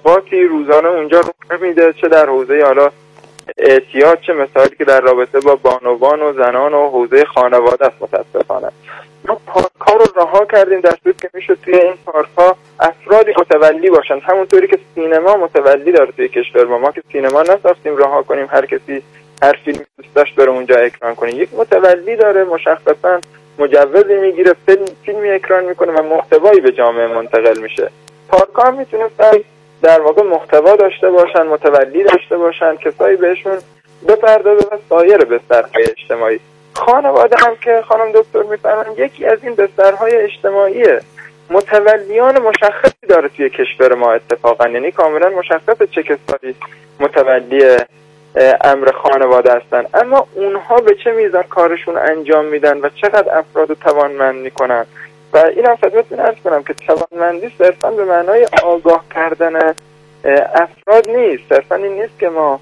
اتفاقاتی روزانه اونجا رخ میده، چه در حوزه حالا اعتیاد، چه مسائلی که در رابطه با بانوان و زنان و حوزه خانواده است. متاسفانه ما پارک‌ها رو رها کردیم، در صورتی که میشد توی این پارک‌ها افرادی متولی باشن، همونطوری که سینما متولی داره توی کشور ما که سینما نساختیم رها کنیم هر کسی هر فیلمی دوست داشت بره اونجا اکران کنه. یک متولی داره، مشخصا مجوزی میگیره، فیلمی اکران میکنه و محتوایی به جامعه منتقل میشه. پارک‌ها هم میتونستن در واقع محتوا داشته باشن، متولی داشته باشن، کسایی بهشون بپردازه و سایر بسترهای اجتماعی. خانواده هم که خانم دکتر میفرمایند یکی از این بسترهای اجتماعیه. متولیان مشخصی داره توی کشور ما اتفاقا، یعنی کاملا مشخصه چه کسایی متولی امر خانواده هستن، اما اونها به چه میزان کارشون انجام میدن و چقدر افراد رو توانمند میکنن. و این هم خدمتتون عرض کنم که توانمندی صرفا به معنای آگاه کردن افراد نیست، صرفا این نیست که ما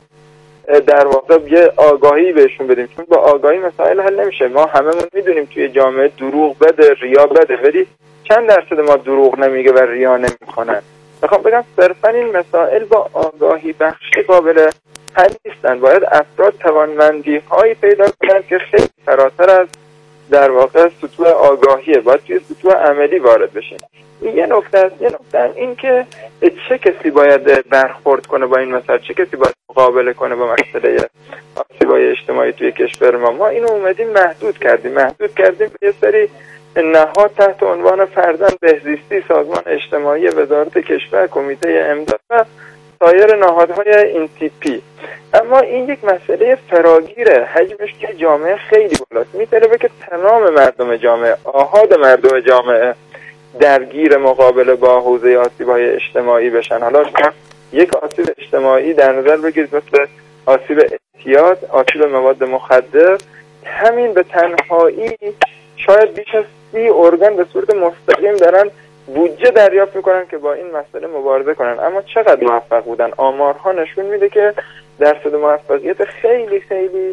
در واقع یه آگاهی بهشون بدیم، چون با آگاهی مسائل حل نمیشه. ما هممون میدونیم توی جامعه دروغ بده، ریا بده، ولی چند درصد ما دروغ نمیگه و ریا نمیکنن. میخوام بگم صرفا این مسائل با آگاهی بخشی قابل حل نیستن. باید افراد توانمندی هایی پیدا کنند که خیلی فراتر از در واقع سطوح آگاهیه، باید توی سطوح عملی وارد بشین. این یه نکته است. یه نکته این که چه کسی باید برخورد کنه با این مسئله، چه کسی باید مقابله کنه با مسئله آسیب‌های اجتماعی توی کشور ما. ما اینو اومدیم محدود کردیم به یه سری نهاد تحت عنوان فرزن بهزیستی، سازمان اجتماعی وزارت کشور، کمیته امداد و سایر نهادهای این تیپی. اما این یک مسئله فراگیره، حجمش که جامعه خیلی بالاست، میتونه که تمام مردم جامعه، آحاد مردم جامعه درگیر مقابله با حوزه آسیب‌های اجتماعی بشن. حالا شما یک آسیب اجتماعی در نظر بگیرید مثل آسیب اعتیاد، آسیب مواد مخدر، همین به تنهایی شاید بیش از 30 ارگان به صورت مستقیم دارن بودجه دریافت میکنن که با این مسئله مبارزه کنن. اما چقدر موفق بودن؟ آمارها نشون میده که درصد موفقیت خیلی خیلی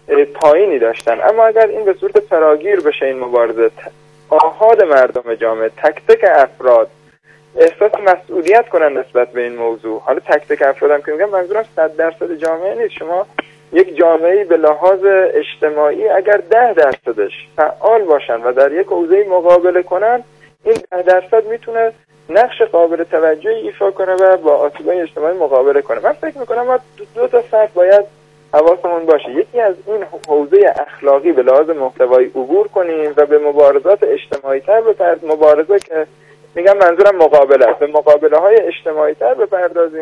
پایینی داشتن. اما اگر این به صورت فراگیر بشه این مبارزه، آحاد مردم جامعه، تک تک افراد احساس مسئولیت کنن نسبت به این موضوع. حالا تک تک افراد هم که میگم منظورم 100% جامعه نیست. شما یک جامعه‌ای به لحاظ اجتماعی اگر 10% فعال باشن و در یک حوزه‌ای مقابله کنن، این 10% میتونه نقش قابل توجهی ایفا کنه و با آسیب‌های اجتماعی مقابله کنه. من فکر میکنم ما دو تا سطح باید حواسمون باشه. یکی از این حوزه اخلاقی به لحاظ محتوایی عبور کنیم و به مبارزات اجتماعی تر بپردازیم، مبارزه که میگم منظورم مقابله است، به مقابله های اجتماعی تر بپردازیم.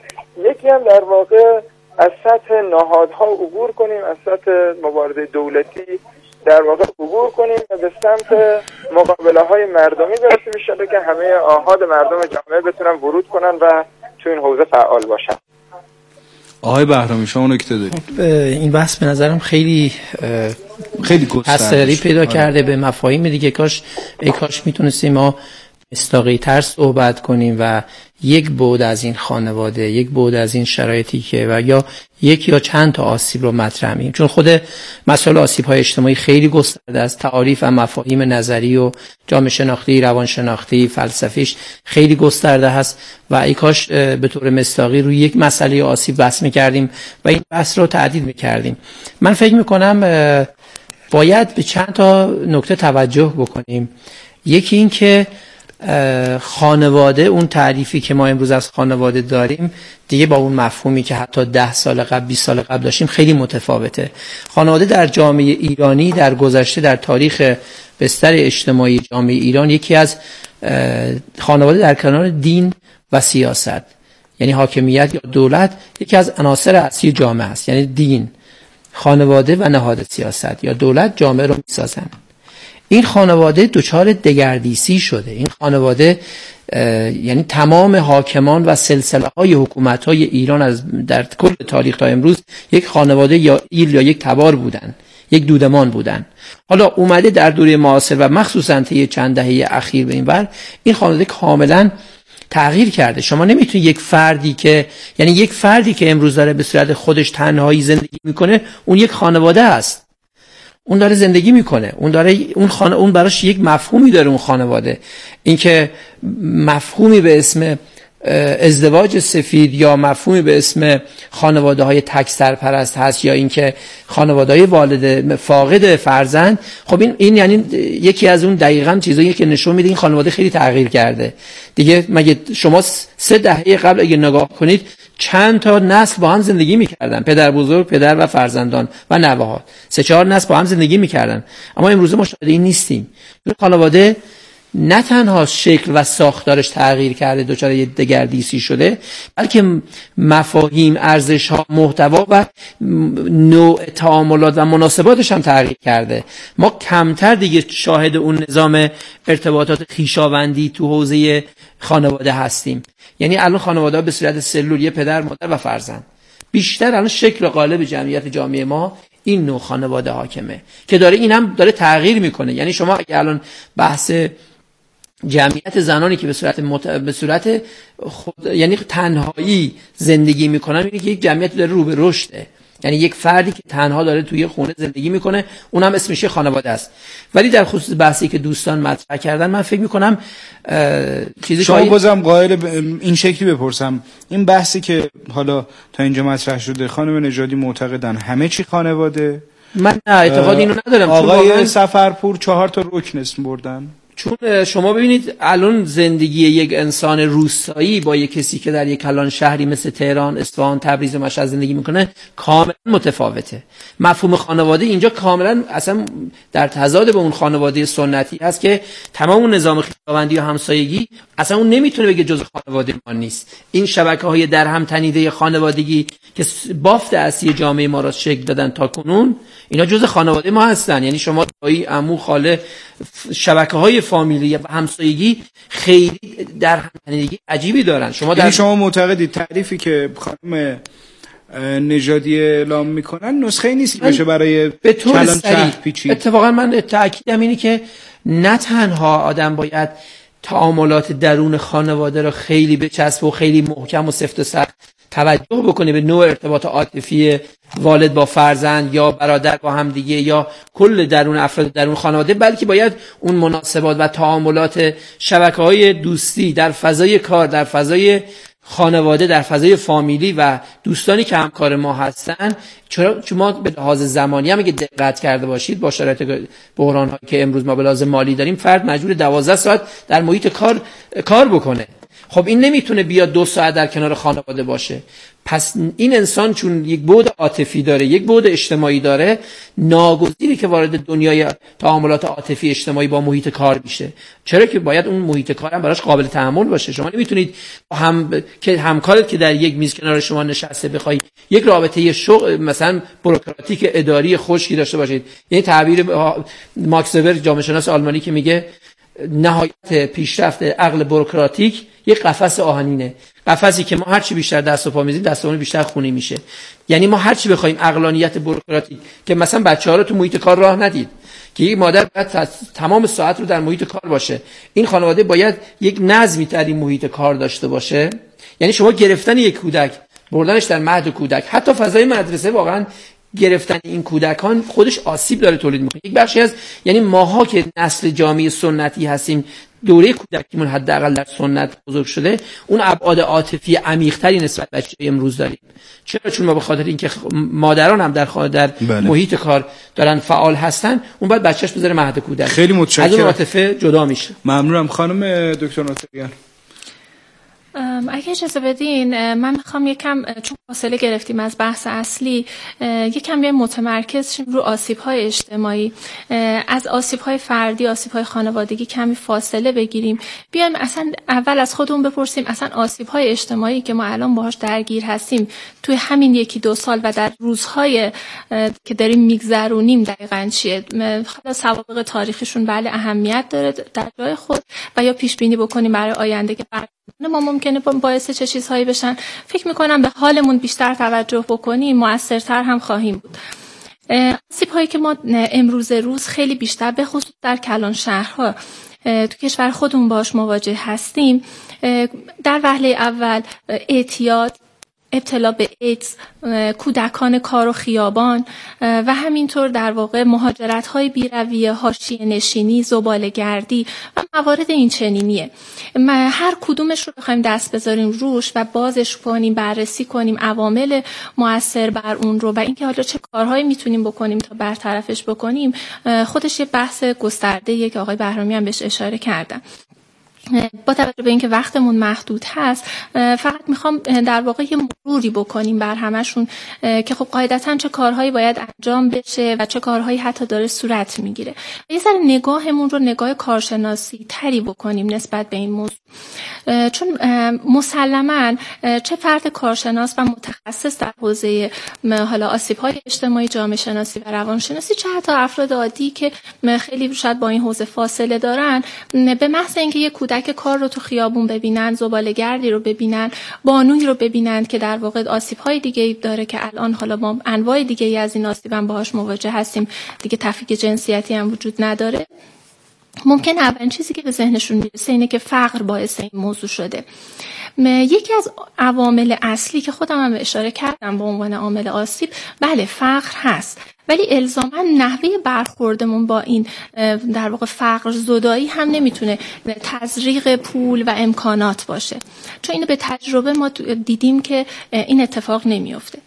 یکی هم در واقع از سطح نهادها عبور کنیم، از سطح مبارزه دولتی در واقع عبور کنیم و به سمت مقابله های مردمی برسیم، میشه که همه آحاد مردم جامعه بتونن ورود کنن و تو این حوزه فعال باشن. آقای بهرامی شما نکته دارید؟ این بحث به نظرم خیلی گسترش پیدا کرده به مفاهیم دیگه. کاش میتونستیم ما مستاقی تر صحبت کنیم و یک بعد از این خانواده، یک بعد از این شرایطی که و یا یک یا چند تا آسیب رو مطرح کنیم، چون خود مسائل آسیب‌های اجتماعی خیلی گسترده است. تعاریف و مفاهیم نظری و جامعه شناختی، روان شناختی، فلسفیش خیلی گسترده هست و ای کاش به طور مستاقی روی یک مسئله آسیب بحث می‌کردیم و این بحث رو تعدیل می‌کردیم. من فکر می‌کنم باید به چند تا نکته توجه بکنیم. یکی این که خانواده، اون تعریفی که ما امروز از خانواده داریم دیگه با اون مفهومی که حتی 10 سال قبل 20 سال قبل داشتیم خیلی متفاوته. خانواده در جامعه ایرانی در گذشته، در تاریخ بستر اجتماعی جامعه ایران، یکی از خانواده در کنار دین و سیاست، یعنی حاکمیت یا دولت، یکی از عناصر اصلی جامعه است. یعنی دین، خانواده و نهاد سیاست یا دولت جامعه رو میسازن. این خانواده دچار دگردیسی شده. این خانواده یعنی تمام حاکمان و سلسله‌های حکومت‌های ایران از در کل تاریخ تا امروز یک خانواده یا ایل یا یک تبار بودن، یک دودمان بودن. حالا اومده در دوره معاصر و مخصوصاً طی چند دهه اخیر به این ور این خانواده کاملاً تغییر کرده. شما نمیتونی یک فردی که امروز داره به صورت خودش تنهایی زندگی میکنه، اون یک خانواده است. اون داره زندگی میکنه، اون براش یک مفهومی داره. اون خانواده، اینکه مفهومی به اسم ازدواج سفید یا مفهومی به اسم خانواده‌های تک سرپرست هست یا اینکه خانواده‌های والد فاقد فرزند، خب این یعنی یکی از اون دقیقاً چیزایی که نشون میده این خانواده خیلی تغییر کرده دیگه. مگه شما 3 دهه قبل اگه نگاه کنید چند تا نسل با هم زندگی میکردن، پدر بزرگ، پدر و فرزندان و نوه‌ها 3-4 نسل با هم زندگی میکردن. اما امروز ما شاهد این نیستیم. این خانواده نه تنها شکل و ساختارش تغییر کرده، دچار یه دگردیسی شده، بلکه مفاهیم، ارزش‌ها، محتوا و نوع تعاملات و مناسباتش هم تغییر کرده. ما کمتر دیگه شاهد اون نظام ارتباطات خویشاوندی تو حوزه خانواده هستیم. یعنی الان خانواده‌ها به صورت سلول، یه پدر، مادر و فرزند. بیشتر الان شکل قالب جمعیت جامعه ما این نوع خانواده حاکمه که داره، این هم داره تغییر میکنه. یعنی شما اگه الان بحث جمعیت زنانی که به صورت یعنی تنهایی زندگی میکنن، میبینی که یک جمعیت داره رو به رشده. یعنی یک فردی که تنها داره توی خونه زندگی میکنه، اونم اسمش خانواده است. ولی در خصوص بحثی که دوستان مطرح کردن، من فکر میکنم چیزی شما بازم قائل این شکلی بپرسم، این بحثی که حالا تا اینجا مطرح شده، خانم نژادی معتقدن همه چی خانواده؟ من نه، اعتقاد اینو ندارم. آقای سفرپور 4 تا رکن اسم بردن. چون شما ببینید الان زندگی یک انسان روستایی با یک کسی که در یک کلان شهری مثل تهران، اصفهان، تبریز و مشهد زندگی میکنه کاملا متفاوته. مفهوم خانواده اینجا کاملا اصلا در تضاد با اون خانواده سنتی هست که تمام اون نظام خویشاوندی و همسایگی اصلا اون نمیتونه بگه جزء خانواده ما نیست. این شبکه‌های در هم تنیده خانوادگی که بافت اصلی جامعه ما را شکل دادن تا کنون، اینا جزء خانواده ما هستن. یعنی شما دایی، عمو، خاله، شبکه‌های فامیلی و همسایگی خیلی در هم تنیدگی عجیبی دارن. یعنی شما معتقدید تعریفی که خانم نژادی اعلام میکنن نسخه نیست که بشه برای کلان شهر پیچید؟ اتفاقا من تأکیدم اینه که نه تنها آدم باید تعاملات درون خانواده را خیلی بچسبه و خیلی محکم و سفت و سخت توجه بکنه به نوع ارتباط عاطفی والد با فرزند یا برادر با هم دیگه یا کل درون افراد درون خانواده، بلکه باید اون مناسبات و تعاملات شبکه‌های دوستی در فضای کار، در فضای خانواده، در فضای فامیلی و دوستانی که همکار ما هستن، چون ما به لحاظ زمانی هم اگه دقت کرده باشید با شرایط بحران‌هایی که امروز ما به لحاظ مالی داریم، فرد مجبور 12 ساعت در محیط کار بکنه. خب این نمیتونه بیاد 2 ساعت در کنار خانواده باشه. پس این انسان چون یک بعد عاطفی داره، یک بعد اجتماعی داره، ناگزیره که وارد دنیای تعاملات عاطفی اجتماعی با محیط کار میشه. چرا که باید اون محیط کار هم براش قابل تحمل باشه. شما نمیتونید که همکارت که در یک میز کنار شما نشسته بخوای یک رابطه شغل مثلا بوروکراتیک اداری خشکی داشته باشید. یعنی تعبیر ماکس وبر جامعه شناس آلمانی که میگه نهایت پیشرفت عقل بوروکراتیک یک قفس آهنینه، قفسی که ما هر چی بیشتر دست و پا میزنیم دستمون بیشتر خونی میشه. یعنی ما هر چی بخوایم عقلانیت بوروکراتیک که مثلا بچه‌ها رو تو محیط کار راه ندید که یک مادر باید تمام ساعت رو در محیط کار باشه، این خانواده باید یک نظمی در این محیط کار داشته باشه. یعنی شما گرفتن یک کودک، بردنش در مهد کودک، حتی فضای مدرسه، واقعا گرفتن این کودکان خودش آسیب داره تولید میکنه. یک بخشی از یعنی ماها که نسل جامعه سنتی هستیم، دوره کودکیمون حداقل در سنت بزرگ شده، اون ابعاد عاطفی عمیق‌تری نسبت به بچه‌های امروز داریم. چرا؟ چون ما به خاطر اینکه مادران هم در محیط کار دارن فعال هستن، اون بعد بچه‌اش بذاره مهد کودک. خیلی متشکرم. از اون عاطفه جدا میشه. ممنونم. خانم دکتر ناصریان، اگه اجازه بدین من میخوام یکم، چون فاصله گرفتیم از بحث اصلی، یکم بیایم متمرکز شیم رو آسیب‌های اجتماعی. از آسیب‌های فردی، آسیب‌های خانوادگی کمی فاصله بگیریم، بیایم اصلا اول از خودمون بپرسیم اصلا آسیب‌های اجتماعی که ما الان باهاش درگیر هستیم توی همین 1-2 سال و در روزهای که داریم میگذرونیم دقیقاً چیه؟ حالا سوابق تاریخیشون بله اهمیت داره در جای خود و یا پیش بینی بکنیم برای آینده که ما ممکنه باعث چه چیزهایی بشن. فکر میکنم به حالمون بیشتر توجه بکنیم موثرتر هم خواهیم بود. آسیب‌هایی که ما امروز روز خیلی بیشتر به خصوص در کلان شهرها تو کشور خودمون باش مواجه هستیم، در وهله اول اعتیاد ابتلا به ایدز، کودکان کار و خیابان و همینطور در واقع مهاجرت‌های بی‌رویه، حاشیه نشینی، زباله‌گردی و موارد این چنینیه. هر کدومش رو بخوایم دست بذاریم روش و بازش کنیم، بررسی کنیم عوامل مؤثر بر اون رو و اینکه حالا چه کارهایی میتونیم بکنیم تا برطرفش بکنیم، خودش یه بحث گسترده‌ایه که آقای بهرامی هم بهش اشاره کردن. با توجه به اینکه وقتمون محدود هست، فقط میخوام در واقع یه مروری بکنیم بر همشون که خب قاعدتاً چه کارهایی باید انجام بشه و چه کارهایی حتی داره صورت میگیره. یه ذره نگاهمون رو نگاه کارشناسی تری بکنیم نسبت به این موضوع، چون مسلماً چه فرد کارشناس و متخصص در حوزه حالا آسیب‌های اجتماعی، جامعه شناسی و روانشناسی، چه حتی افراد عادی که خیلی شاید با این حوزه فاصله دارن، به محض اینکه یک کودک کار رو تو خیابون ببینن، زباله‌گردی رو ببینن، بانویی رو ببینن که در واقع آسیب‌های دیگه‌ای داره که الان حالا ما انواع دیگه‌ای از این آسیب هم باهاش مواجه هستیم، دیگه تفکیک جنسیتی هم وجود نداره، ممکن اولین چیزی که به ذهنشون میرسه اینه که فقر باعث این موضوع شده. یکی از عوامل اصلی که خودم هم اشاره کردم به عنوان عامل آسیب، بله فقر هست، ولی الزاما نحوه برخوردمون با این در واقع فقر زدایی هم نمیتونه تزریق پول و امکانات باشه، چون اینو به تجربه ما دیدیم که این اتفاق نمیفته.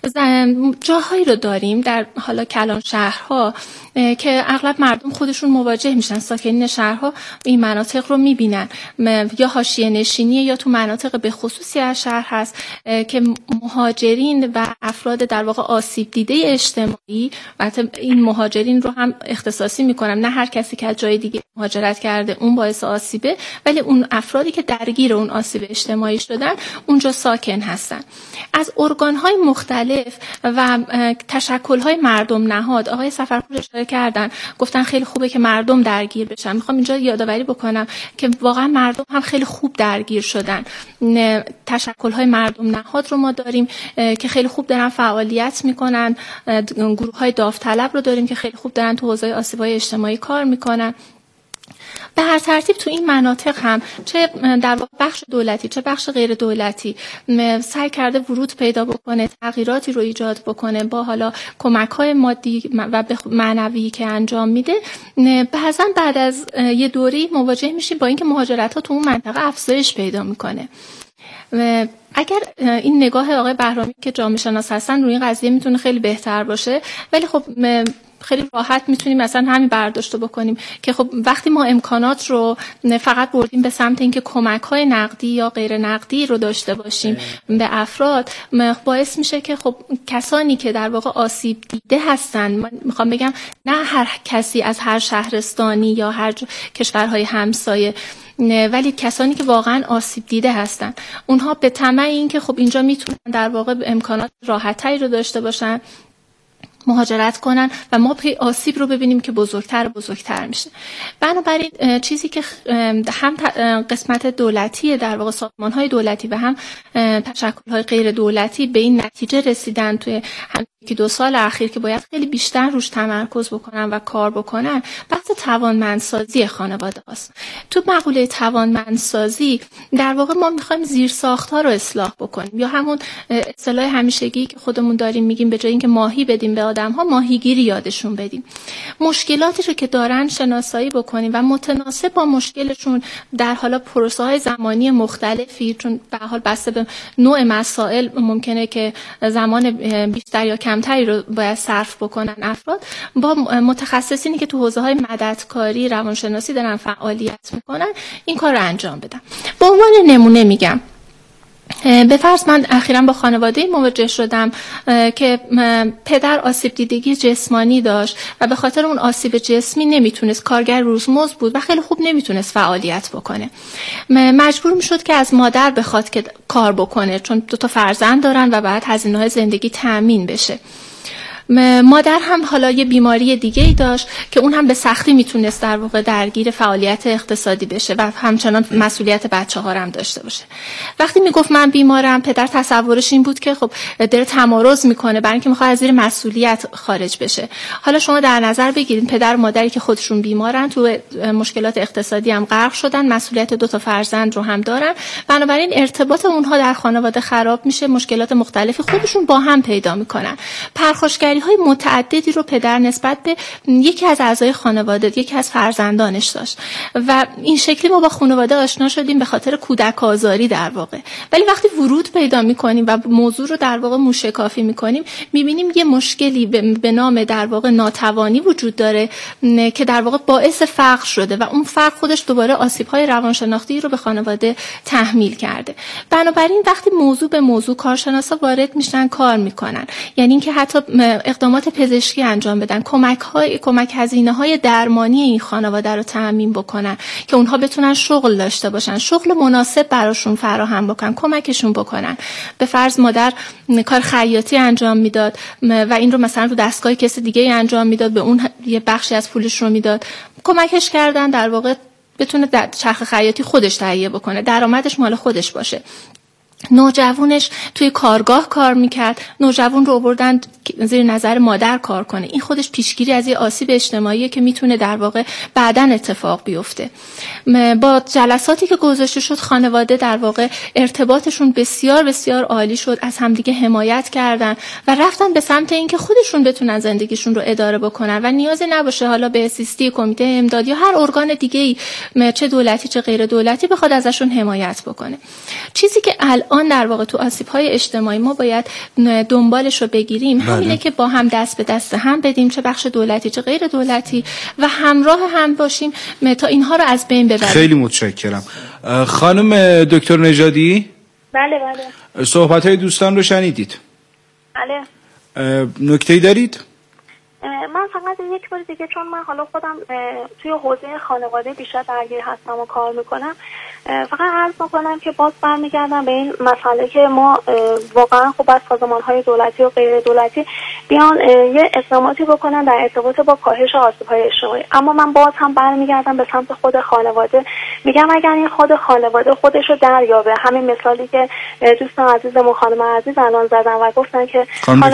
جاهایی رو داریم در حالا کلان شهرها که اغلب مردم خودشون مواجه میشن، ساکنین شهرها این مناطق رو میبینن، یا حاشیه نشینی یا تو مناطق به خصوصی از شهر هست که مهاجرین و افراد در واقع آسیب دیده اجتماعی، البته این مهاجرین رو هم اختصاصی میکنم، نه هر کسی که از جای دیگه مهاجرت کرده اون باعث آسیبه، ولی اون افرادی که درگیر اون آسیب اجتماعی شدن اونجا ساکن هستن. از ارگان‌های مختلف و تشکل‌های مردم نهاد آقای سفرپور اشاره کردن، گفتن خیلی خوبه که مردم درگیر بشن. میخوام اینجا یادآوری بکنم که واقعا مردم هم خیلی خوب درگیر شدن. تشکل‌های مردم نهاد رو ما داریم که خیلی خوب دارن فعالیت میکنن، گروه‌های داوطلب رو داریم که خیلی خوب دارن تو حوزه آسیب‌های اجتماعی کار میکنن. به هر ترتیب تو این مناطق هم چه در واقع بخش دولتی چه بخش غیر دولتی سعی کرده ورود پیدا بکنه، تغییراتی رو ایجاد بکنه با حالا کمک‌های مادی و معنوی که انجام میده. بعضا بعد از یه دوری مواجه میشیم با اینکه مهاجرت‌ها تو اون منطقه افزایش پیدا میکنه. اگر این نگاه آقای بهرامی که جامعه شناس هستن روی این قضیه میتونه خیلی بهتر باشه، ولی خب خیلی راحت میتونیم مثلا همین برداشت بکنیم که خب وقتی ما امکانات رو فقط بردیم به سمت اینکه کمک‌های نقدی یا غیر نقدی رو داشته باشیم به افراد، باعث میشه که خب کسانی که در واقع آسیب دیده هستن، من میخوام بگم نه هر کسی از هر شهرستانی یا هر کشورهای همسایه، ولی کسانی که واقعا آسیب دیده هستن، اونها به طمع این که خب اینجا میتونن در واقع امکانات راحت‌تری رو داشته باشن، مهاجرت کنن و ما آسیب رو ببینیم که بزرگتر میشه. بنابراین چیزی که هم قسمت دولتی در واقع سازمان‌های دولتی و هم تشکل‌های غیر دولتی به این نتیجه رسیدن توی هم که 2 سال اخیر که باید خیلی بیشتر روش تمرکز بکنن و کار بکنن، بحث توانمندسازی خانواده هاست. تو مقوله توانمندسازی در واقع ما میخوایم زیرساخت‌ها رو اصلاح بکنیم، یا همون اصطلاح همیشگی که خودمون داریم میگیم به جای اینکه ماهی بدیم به آدم‌ها، ماهیگیری یادشون بدیم. مشکلاتی رو که دارن شناسایی بکنیم و متناسب با مشکلشون در حالا پروسه‌های زمانی مختلفی، چون به هر حال بسته به نوع مسائل ممکنه که زمان بیشتر یا کمتری رو باید صرف بکنن افراد، با متخصصینی که تو حوزه‌های مددکاری، روانشناسی دارن فعالیت میکنن این کار رو انجام بدن. به عنوان نمونه میگم، به فرض من اخیراً با خانواده مواجه شدم که پدر آسیب دیدگی جسمانی داشت و به خاطر اون آسیب جسمی نمیتونست، کارگر روزمزد بود و خیلی خوب نمیتونست فعالیت بکنه. مجبور میشد که از مادر بخواد که کار بکنه، چون 2 تا فرزند دارن و بعد هزینه‌های زندگی تأمین بشه. مادر هم حالا یه بیماری دیگه ای داشت که اون هم به سختی میتونست در واقع درگیر فعالیت اقتصادی بشه و همچنان مسئولیت بچه‌ها هم داشته باشه. وقتی میگفت من بیمارم، پدر تصورش این بود که خب داره تمارض میکنه برای اینکه میخواد از زیر مسئولیت خارج بشه. حالا شما در نظر بگیرید پدر و مادری که خودشون بیمارن، تو مشکلات اقتصادی هم غرق شدن، مسئولیت 2 تا فرزند رو هم دارن، بنابراین ارتباط اونها در خانواده خراب میشه، مشکلات مختلفی خودشون با هم پیدا میکنن. پرخاشگری‌های متعددی رو پدر نسبت به یکی از اعضای خانواده، یکی از فرزندانش داشت و این شکلی ما با خانواده آشنا شدیم به خاطر کودک آزاری در واقع. ولی وقتی ورود پیدا میکنیم و موضوع رو در واقع موشکافی میکنیم، میبینیم یه مشکلی به نام در واقع ناتوانی وجود داره که در واقع باعث فقر شده و اون فقر خودش دوباره آسیب‌های روانشناختی رو به خانواده تحمیل کرده. بنابراین وقتی موضوع به موضوع کارشناسا وارد میشن، کار میکنن، یعنی اینکه حتی اقدامات پزشکی انجام بدن، کمک هزینه‌های درمانی این خانواده رو تامین بکنن که اونها بتونن شغل داشته باشن، شغل مناسب براشون فراهم بکنن، کمکشون بکنن. به فرض مادر کار خیاطی انجام میداد و این رو مثلا رو دستگاه کسی دیگه انجام میداد، به اون یه بخشی از پولش رو میداد، کمکش کردن در واقع بتونه چرخ خیاطی خودش تهیه بکنه، درآمدش مال خودش باشه. نوجوانش توی کارگاه کار میکرد، نوجوان رو آوردن زیر نظر مادر کار کنه. این خودش پیشگیری از یه آسیب اجتماعیه که میتونه در واقع بعداً اتفاق بیفته. با جلساتی که گذاشته شد، خانواده در واقع ارتباطشون بسیار بسیار عالی شد، از همدیگه حمایت کردن و رفتن به سمت اینکه خودشون بتونن زندگیشون رو اداره بکنن و نیازی نباشه حالا به سیستی، کمیته امداد یا هر ارگان دیگه‌ای چه دولتی چه غیر دولتی بخواد ازشون حمایت بکنه. چیزی که الان در واقع تو آسیب‌های اجتماعی ما باید دنبالش رو بگیریم همینه که با هم دست به دست هم بدیم، چه بخش دولتی چه غیر دولتی، و همراه هم باشیم تا اینها رو از بین ببریم. خیلی متشکرم. خانم دکتر نژادی؟ بله بله. صحبت‌های دوستان رو شنیدید؟ بله. نکته‌ای دارید؟ من فقط یک بار دیگه، چون من حالا خودم توی حوزه خانواده بیشتر درگیر هستم و کار میکنم، فقط عرض میکنم که باز برمیگردم به این مسئله که ما واقعا خب از سازمان‌های دولتی و غیر دولتی بیان یه اقداماتی بکنن در ارتباط با کاهش آسیب‌های اجتماعی. اما من باز هم برمیگردم به سمت خود خانواده، میگم اگر این خود خانواده خودش رو دریابه، همین مثالی که دوستان عزیزم و خانم عزیز الان زدن و گفتن که خانم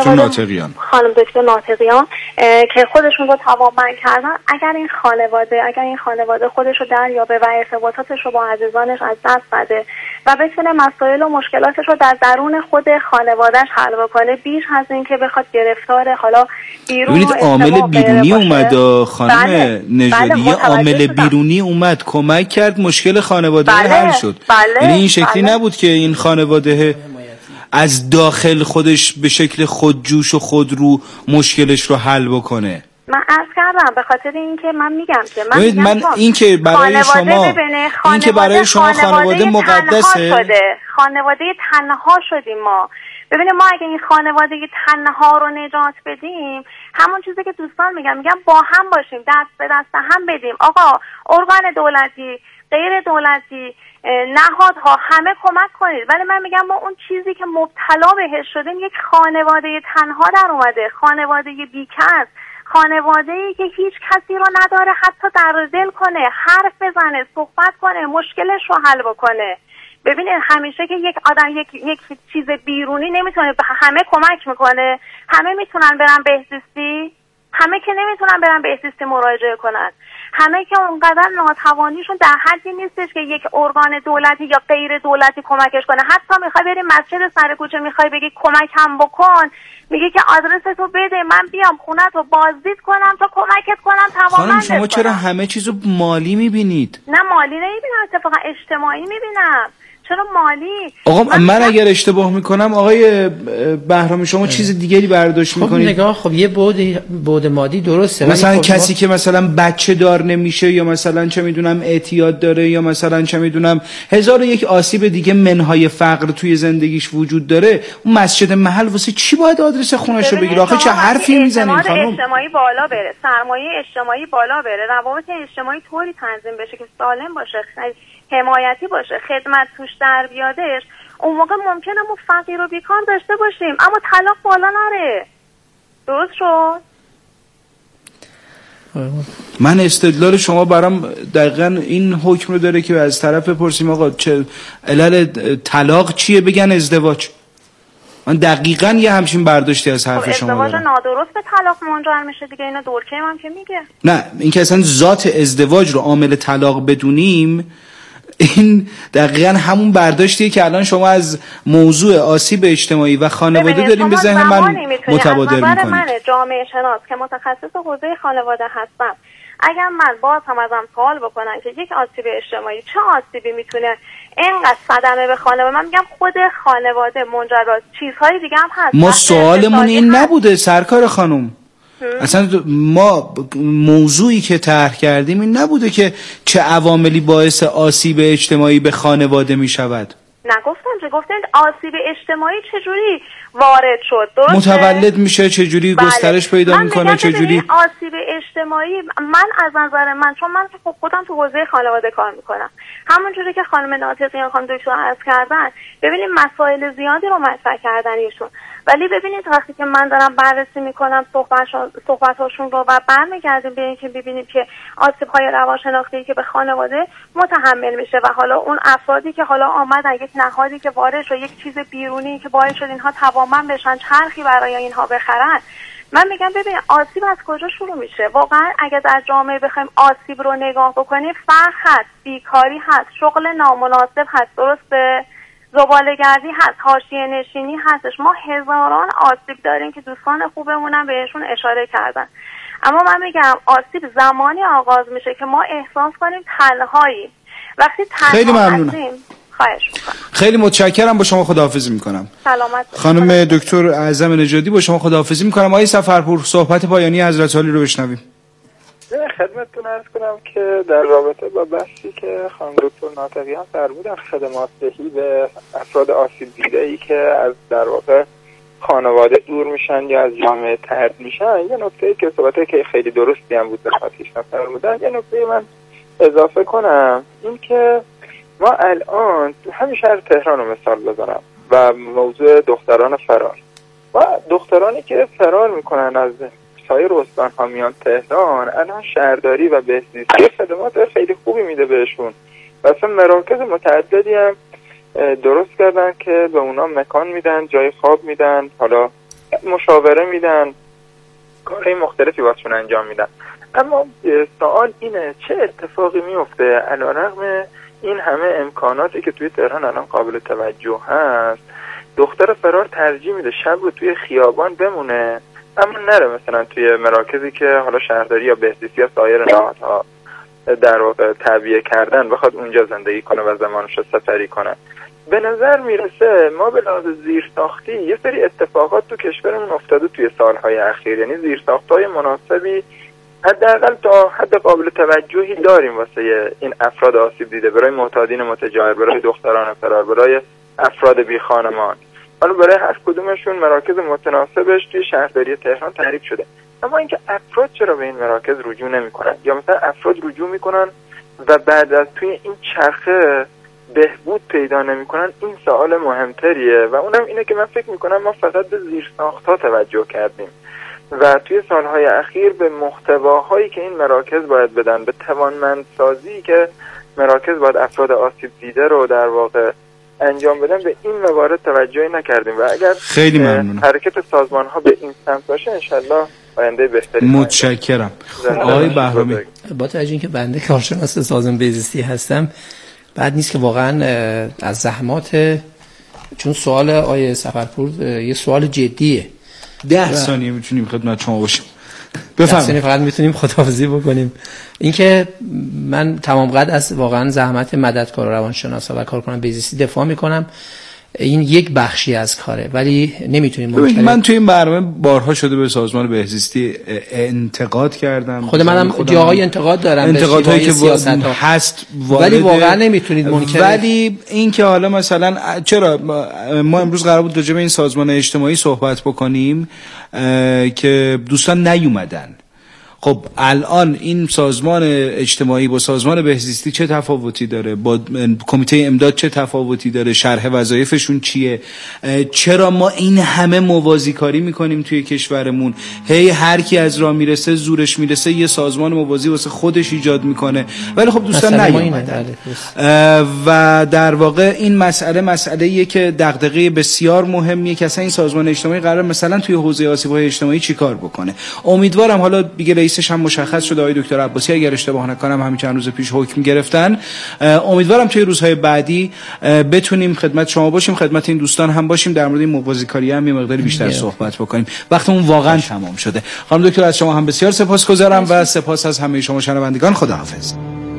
دکتر ناطقیان که خودشون رو توانمند کردن، اگر این خانواده خودش رو دریابه و ارتباطاتش رو با عزیزانش از دست بده و بتونه مسائل و مشکلاتش رو در درون خود خانوادهش حل بکنه، بیش از این که بخواد گرفتار حالا بیرون و عامل بیرونی اومد خانم نژادی، عامل بیرونی اومد کمک کرد مشکل خانواده حل شد. یعنی این شکلی نبود که این خانواده از داخل خودش به شکل خودجوش و خودرو مشکلش رو حل بکنه. من عرض کردم به خاطر اینکه من میگم که این که برای شما خانواده مقدسه، خانواده تنها شدیم ما. ببینید ما اگه این خانواده تنها رو نجات بدیم، همون چیزی که دوستان میگم با هم باشیم، دست به دست هم بدیم. آقا ارگان دولتی، غیر دولتی، نهادها، همه کمک کنید. ولی من میگم ما اون چیزی که مبتلا بهش شدیم یک خانواده تنها در اومده، خانواده بیکس، خانواده‌ای که هیچ کسی رو نداره حتی در دل کنه، حرف بزنه، صحبت کنه، مشکلش رو حل بکنه. ببینید همیشه که یک آدم یک چیز بیرونی نمیتونه به همه کمک میکنه. همه میتونن برن بهزیستی؟ همه که نمیتونن برن بهزیستی مراجعه کنن. همه که اونقدر ناتوانیشون در حدی نیستش که یک ارگان دولتی یا غیر دولتی کمکش کنه. حتی میخوای بری مسجد سر کوچه، میخوای بگی کمکم بکن، میگه که آدرس تو بده من بیام خونه تو بازدید کنم تا کمکت کنم توانمندت کنم. شما چرا همه چیزو مالی میبینید؟ نه مالی نمیبینم، اتفاقا اجتماعی میبینم. چرا مالی؟ آقا من اگر اشتباه میکنم آقای بهرام شما چیز دیگری برداشت میکنید. نگاه خب یه بعد مادی درسته، مثلا کسی که مثلا بچه دار نمیشه یا مثلا چه میدونم اعتیاد داره یا مثلا چه میدونم 1001 آسیب دیگه منهای فقر توی زندگیش وجود داره، اون مسجد محل واسه چی باید آدرس خونه‌شو بگیره؟ آخه چه حرفی میزنین خانم؟ اجتماعی بالا بره، سرمایه اجتماعی بالا بره، روابط اجتماعی طوری تنظیم بشه که سالم باشه، حمایتی باشه، خدمت توش در بیادش، اون موقع ممکنه ما فقیر و بیکار داشته باشیم اما طلاق بالا نره. درست شد. من استدلال شما برام دقیقا این حکم رو داره که از طرف بپرسیم آقا چه علل طلاق چیه، بگن ازدواج. من دقیقاً یه همچین برداشتی از حرف شما دارم. ازدواج نادرست به طلاق منجر میشه دیگه، اینا دورکه هم که میگه. نه این که اصلا ذات ازدواج رو عامل طلاق بدونیم، این دقیقاً همون برداشتیه که الان شما از موضوع آسیب اجتماعی و خانواده داریم به ذهن من متبادر میکنید. از نظر من جامعه شناس که متخصص حوزه خانواده هستم، اگر من باز هم ازم سوال بکنن که یک آسیب اجتماعی چه آسیبی میتونه اینقدر صدمه به خانواده، من میگم خود خانواده منجراست، چیزهای دیگه هم هست. ما سوالمون این نبوده سرکار خانم، اصلا ما موضوعی که طرح کردیم این نبوده که چه عواملی باعث آسیب اجتماعی به خانواده میشود. نگفتم که گفتید آسیب اجتماعی چجوری وارد شد، درسته؟ متولد میشه چجوری گسترش پیدا میکنه چجوری آسیب اجتماعی. من از نظر من، چون من خودم تو حوزه خانواده کار میکنم، همونجوری که خانم ناطقیان خانم دکتر عرض کردن، ببینید مسائل زیادی رو مطرح کردن ایشون، ولی ببینید وقتی که من دارم بررسی میکنم صحبتاشون رو و برمیگردیم به اینکه ببینیم که آسیب‌های روانشناختی که به خانواده متحمل میشه و حالا اون افرادی که حالا آمدن، یک نهادی که وارد شد، یک چیز بیرونی که باعث شد اینها توانمند بشن، چرخی برای اینها بخرن، من میگم ببین آسیب از کجا شروع میشه؟ واقعا اگه در جامعه بخوایم آسیب رو نگاه بکنیم، فقر هست، بیکاری هست، شغل نامناسب هست، درسته؟ زباله‌گردی هست، حاشیه نشینی هستش. ما هزاران آسیب داریم که دوستان خوبمونم بهشون اشاره کردن. اما من میگم آسیب زمانی آغاز میشه که ما احساس کنیم تنهایی. وقتی تنها خیلی ممنونم. خواهش میکنم. خیلی متشکرم، با شما خداحافظی میکنم. سلامت خانم دکتر اعظم نژادی، با شما خداحافظی میکنم. آقای سفرپور، صحبت پایانی حضرت عالی رو بشنویم. خدمتتون عرض کنم که در رابطه با بحثی که خانم دکتر ناطقیان فرمودن، خدمات دهی به افراد آسیب دیده‌ای که از در واقع خانواده دور میشن یا از جامعه طرد میشن، یه نکته که صحبته که خیلی درستی هم بود بخاطرش فرمودن، یه نکته من اضافه کنم، این که ما الان همین شهر تهران رو مثال بزنم و موضوع دختران فرار و دخترانی که فرار میکنن از سایر استان‌ها میان تهران، الان شهرداری و بهزیستی خدمات خیلی خوبی میده بهشون و اصلا مراکز متعددی هم درست کردن که به اونا مکان میدن، جای خواب میدن، حالا مشاوره میدن، کارهای مختلفی واسهشون انجام میدن. اما سوال اینه چه اتفاقی میفته علیرغم این همه امکاناتی که توی تهران الان قابل توجه هست، دختر فرار ترجیح میده شب رو توی خیابان بمونه، اما نره مثلا توی مراکزی که حالا شهرداری یا بهزیستی یا سایر نهادها در واقع تعبیه کردن بخواد اونجا زندگی کنه و زمانش رو سپری کنه. به نظر میرسه ما به لحاظ زیرساختی یه سری اتفاقات تو کشورمون افتاده توی سالهای اخیر، یعنی زیرساخت‌های مناسبی حداقل تا حد قابل توجهی داریم واسه این افراد آسیب دیده، برای معتادین متجاور، برای دختران فرار، برای افراد بی خانمان. حالا برای هر کدومشون مراکز متناسبش توی شهرداری تهران تعریف شده، اما اینکه افراد چرا به این مراکز رجوع نمی‌کنن یا مثلا افراد رجوع می‌کنن و بعد از توی این چرخه بهبود پیدا نمی‌کنن، این سوال مهمتریه و اونم اینه که من فکر می‌کنم ما فقط به زیرساخت‌ها توجه کردیم و توی سالهای اخیر به محتواهایی که این مراکز باید بدن، به توانمندسازی که مراکز باید افراد آسیب دیده رو در واقع انجام بدن، به این موارد توجهی نکردیم و اگر خیلی ممنونم حرکت سازمان‌ها به این سمت باشه انشالله آینده بهتری. متشکرم. آقای بهرامی، با توجه اینکه بنده کارشناس سازمان بهزیستی هستم، بعد نیست که واقعا از زحمات، چون سوال آقای سفرپور یه سوال جدیه، 10 ثانیه میتونیم خدمت شما باشیم. بفرمایید. فقط میتونیم خداحافظی بکنیم. اینکه من تمام قد از واقعا زحمت مددکار و روانشناسا و کارکنان بهزیستی دفاع میکنم، این یک بخشی از کاره، ولی نمیتونیم. من توی این برنامه بارها شده به سازمان بهزیستی انتقاد کردم، خود منم جاهای انتقاد دارم، انتقادهایی که هست ولی واقعا نمیتونید منکر. ولی این که حالا مثلا چرا ما امروز قرار بود راجع به این سازمان اجتماعی صحبت بکنیم که دوستان نیومدن، خب الان این سازمان اجتماعی با سازمان بهزیستی چه تفاوتی داره؟ با کمیته امداد چه تفاوتی داره؟ شرح وظایفشون چیه؟ چرا ما این همه موازی کاری میکنیم توی کشورمون؟ هر کی از راه میرسه زورش میرسه یه سازمان موازی واسه خودش ایجاد میکنه. ولی خب دوستان نیومدن و در واقع این مسئله‌ایه که دغدغه بسیار مهمیه که اصلا این سازمان اجتماعی قرار مثلا توی حوزه آسیب‌های اجتماعی چیکار بکنه. امیدوارم حالا دیگه رئیسش هم مشخص شده آقای دکتر عباسی، اگر اشتباه نکنم همین چند روز پیش حکم گرفتن. امیدوارم توی روزهای بعدی بتونیم خدمت شما باشیم، خدمت این دوستان هم باشیم، در مورد این موازی‌کاری هم یه مقداری بیشتر صحبت بکنیم. وقتمون واقعا تمام شده. خانم دکتر از شما هم بسیار سپاسگزارم و سپاس از همه شما شنوندگان. خداحافظ.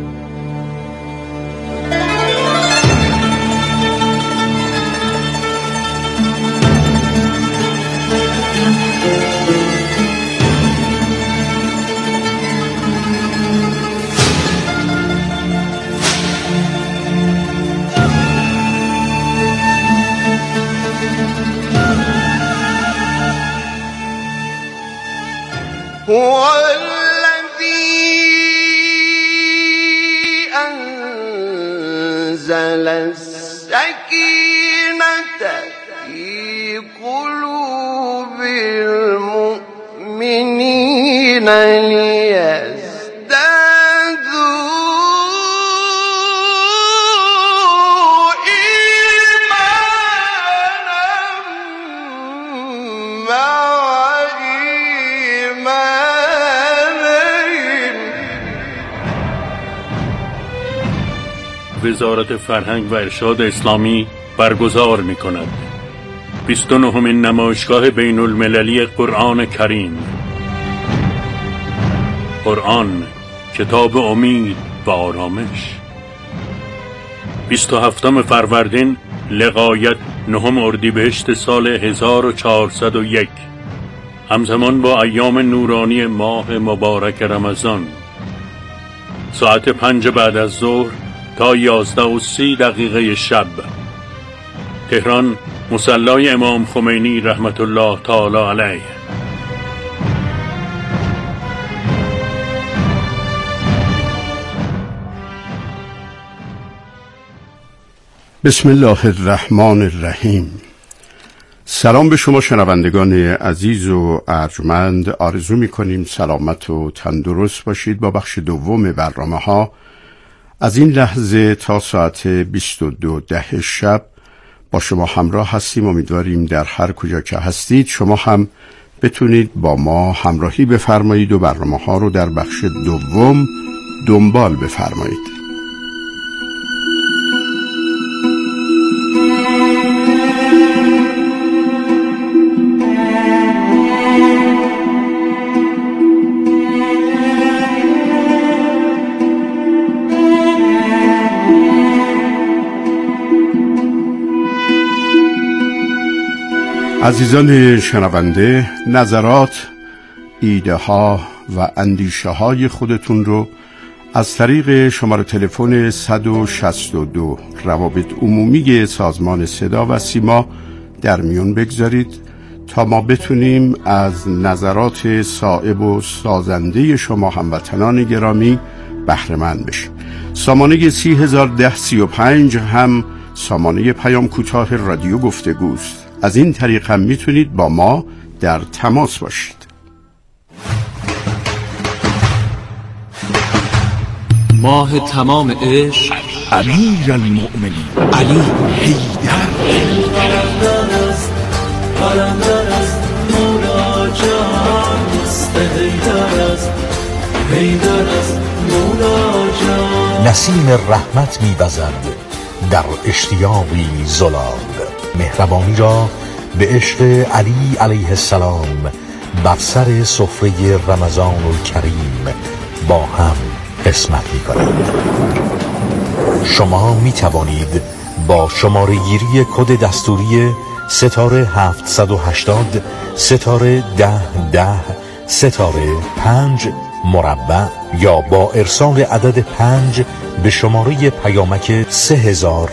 هو الذي أنزل السكينة في قلوب المؤمنين وزارت فرهنگ و ارشاد اسلامی برگزار می‌کند 29مین نمایشگاه بین المللی قرآن کریم. قرآن کتاب امید و آرامش. 27 فروردین لغایت 9 اردیبهشت سال 1401 همزمان با ایام نورانی ماه مبارک رمضان، ساعت 5 بعد از ظهر تا 11:30 شب. تهران، مصلی امام خمینی رحمت الله تعالی علیه. بسم الله الرحمن الرحیم. سلام به شما شنوندگان عزیز و ارجمند. آرزو می‌کنیم سلامت و تندرست باشید. با بخش دوم برنامه‌ها از این لحظه تا ساعت 22:10 شب با شما همراه هستیم. امیدواریم در هر کجا که هستید شما هم بتونید با ما همراهی بفرمایید و برنامه‌ها رو در بخش دوم دنبال بفرمایید. عزیزان شنونده، نظرات، ایده ها و اندیشه های خودتون رو از طریق شماره تلفن 162 روابط عمومی سازمان صدا و سیما در میون بگذارید تا ما بتونیم از نظرات صائب و سازنده شما هموطنان گرامی بهره مند بشیم. سامانه 301035 هم سامانه پیام کوتاه رادیو گفتگوست. از این طریق هم میتونید با ما در تماس باشید. ماه تمام عشق، امیر المؤمنین علی حیدر. نسیم رحمت می‌وزد در اشتیاقی زلال. مهربانی را به عشق علی علیه السلام بر سر سفره رمضان الکریم با هم قسمت می‌کنید. شما می‌توانید با شماره گیری کد دستوری ستاره 780 ستاره 1010 ستاره 5 مربع یا با ارسال عدد 5 به شماره پیامک 3000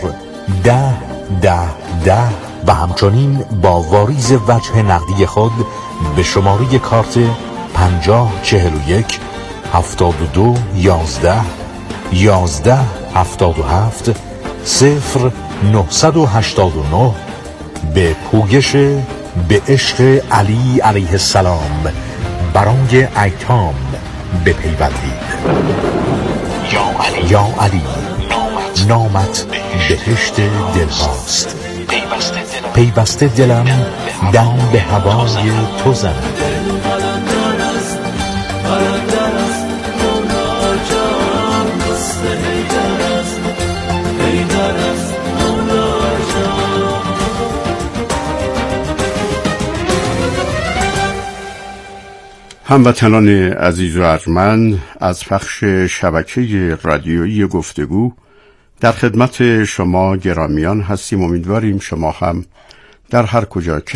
10 و همچنین با واریز وجه نقدی خود به شماره کارت 5041 72 11 11 77 0989 به پویش به عشق علی علیه السلام برای ایتام بپیوندید. یا علی نامت بهشت دل هاست، پیوسته دلم دم به هوای تو زند. هموطنان عزیز و ارجمند، از پخش شبکه رادیویی گفتگو در خدمت شما گرامیان هستیم. امیدواریم شما هم در هر کجا که